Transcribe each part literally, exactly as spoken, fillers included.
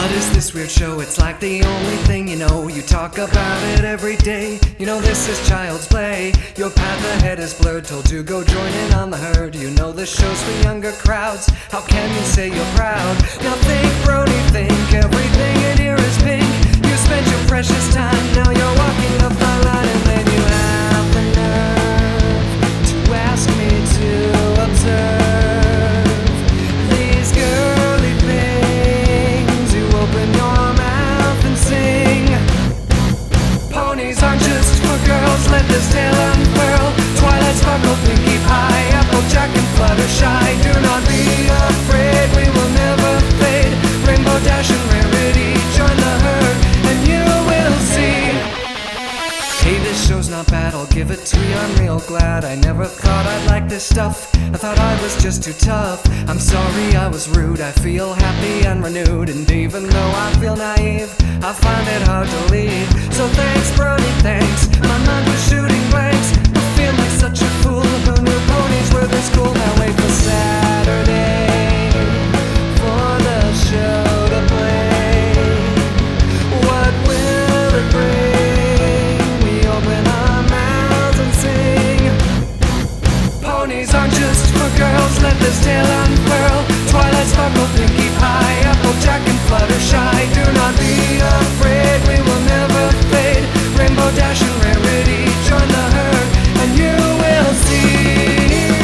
What is this weird show? It's like the only thing you know. You talk about it every day. You know this is child's play. Your path ahead is blurred, told to go join in on the herd. You know this show's for younger crowds. How can you say you're proud? Now think, Brody, think everything in here is pink. You spent your precious time, now you're walking the fine line, and then you have the nerve to ask me to observe these girly things. You open your mouth and sing. Ponies aren't just for girls, let this tale unfurl. Twilight sparkle, pinky pie, applejack and fluttershy. Do not be afraid, we will never fade. Rainbow dash and rarity, join the herd and you will see. Hey, this show's not bad, I'll give it to you, I'm real glad. I never thought I'd like this stuff, I thought I was just too tough. I'm sorry I was rude, I feel happy and renewed. And even though I feel naive, I find it hard to leave. So thanks, Brody, thanks, my mind was shooting blanks. I feel like such a fool, who knew ponies were this cool. Now wait for Saturday, for the show to play. What will it bring? We open our mouths and sing. Ponies aren't just for girls, let this tale unfurl. Twilight sparkle, pinky pie, applejack and fluttershy. Do not be afraid, we will never fade. Rainbow dash and rarity, join the herd and you will see.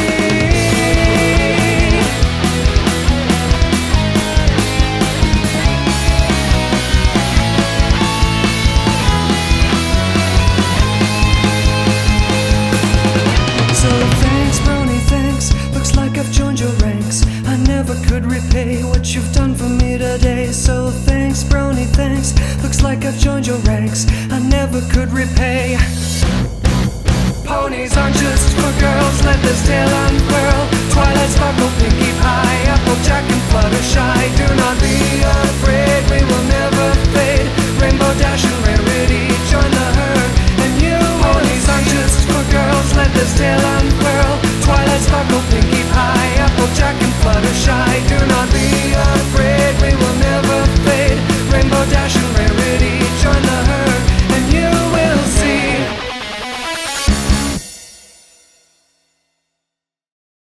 So thanks, Brony, thanks. Looks like I've joined your ranks. I never could repay what you've done for me today. So thanks, Brony, thanks. Looks like I've joined your ranks. I never could repay. Ponies aren't just for girls.